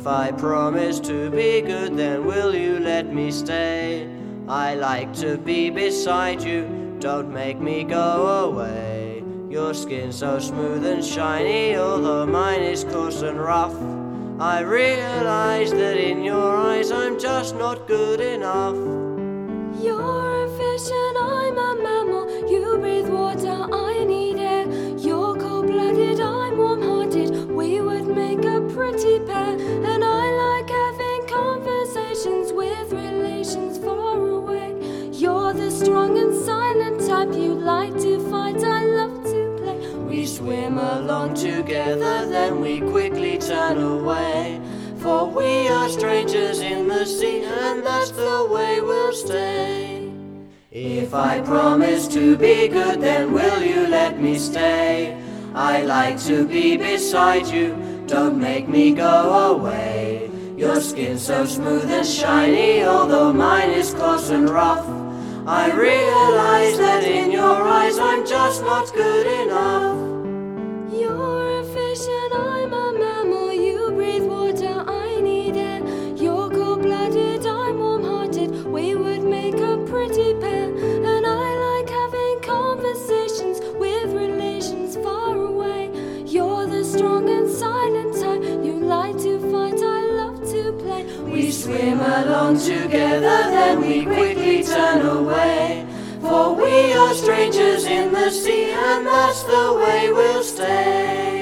If I promise to be good, then will you let me stay? I like to be beside you, don't make me go away. Your skin so smooth and shiny, although mine is coarse and rough. I realize that in your eyes I'm just not good enough. You're a fish and I'm a mammal. You breathe water, I need air. You're cold-blooded, I'm warm-hearted. We would make a pretty pair. And I like having conversations with relations far away. You're the strong and silent type. You like to fight, I love to play. We swim along together, then we quickly turn away. For we are strangers in the sea, and that's the way we'll stay. If I promise to be good, then will you let me stay? I like to be beside you, don't make me go away. Your skin so smooth and shiny, although mine is coarse and rough. I realize that in your eyes I'm just not good enough. You're a fish and I'm a mammal. You breathe water, I need air. You're cold-blooded, I'm warm-hearted. We would make a pretty pair. And I like having conversations with relations far away. You're the strong and silent type. You like to fight, I love to play. We swim along together, then we quickly turn away. For we are strangers in the sea, and that's the way we'll stay.